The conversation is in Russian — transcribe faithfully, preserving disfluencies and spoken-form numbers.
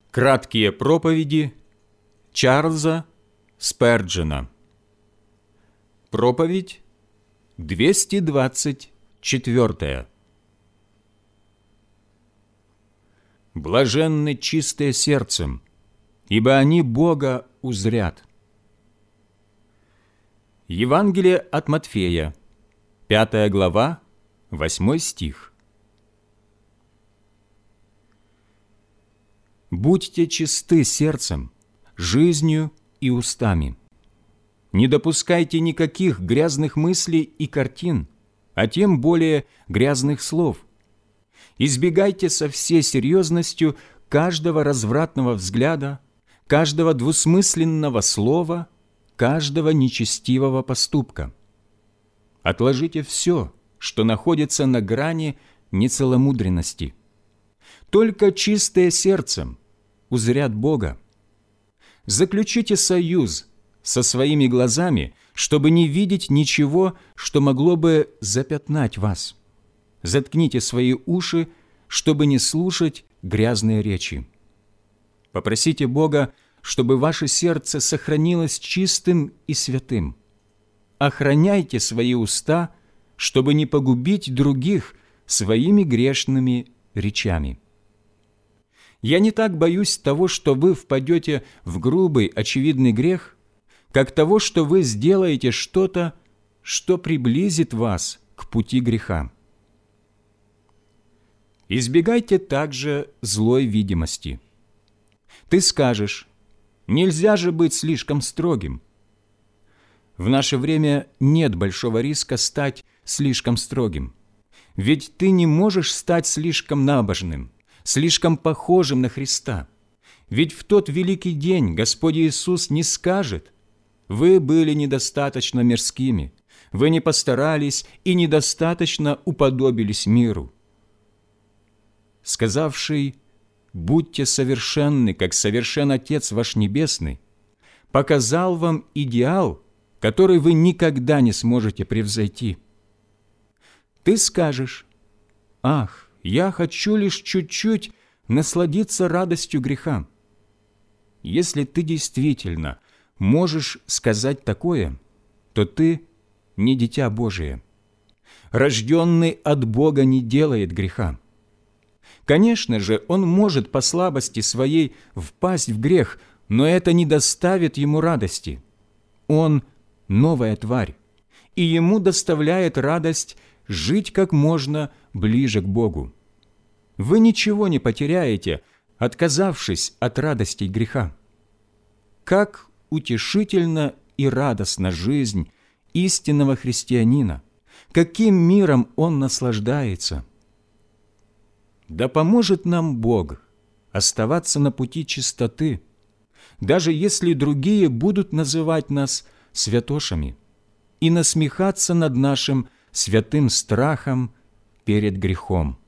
Краткие проповеди Чарльза Сперджена. Проповедь двести двадцать четвёртая. Блаженны чистые сердцем, ибо они Бога узрят. Евангелие от Матфея, пятая глава, восьмой стих. Будьте чисты сердцем, жизнью и устами. Не допускайте никаких грязных мыслей и картин, а тем более грязных слов. Избегайте со всей серьезностью каждого развратного взгляда, каждого двусмысленного слова, каждого нечестивого поступка. Отложите все, что находится на грани нецеломудренности. Только чистые сердцем узрят Бога. Заключите союз со своими глазами, чтобы не видеть ничего, что могло бы запятнать вас. Заткните свои уши, чтобы не слушать грязные речи. Попросите Бога, чтобы ваше сердце сохранилось чистым и святым. Охраняйте свои уста, чтобы не погубить других своими грешными речами. Я не так боюсь того, что вы впадете в грубый, очевидный грех, как того, что вы сделаете что-то, что приблизит вас к пути греха. Избегайте также злой видимости. Ты скажешь: нельзя же быть слишком строгим. В наше время нет большого риска стать слишком строгим, ведь ты не можешь стать слишком набожным, слишком похожим на Христа. Ведь в тот великий день Господь Иисус не скажет: «Вы были недостаточно мирскими, вы не постарались и недостаточно уподобились миру». Сказавший: «Будьте совершенны, как совершен Отец ваш Небесный», показал вам идеал, который вы никогда не сможете превзойти. Ты скажешь: «Ах, я хочу лишь чуть-чуть насладиться радостью греха». Если ты действительно можешь сказать такое, то ты не дитя Божие. Рожденный от Бога не делает греха. Конечно же, он может по слабости своей впасть в грех, но это не доставит ему радости. Он – новая тварь, и ему доставляет радость жить как можно ближе к Богу. Вы ничего не потеряете, отказавшись от радостей греха. Как утешительна и радостна жизнь истинного христианина, каким миром он наслаждается! Да поможет нам Бог оставаться на пути чистоты, даже если другие будут называть нас святошами и насмехаться над нашим святым страхом перед грехом.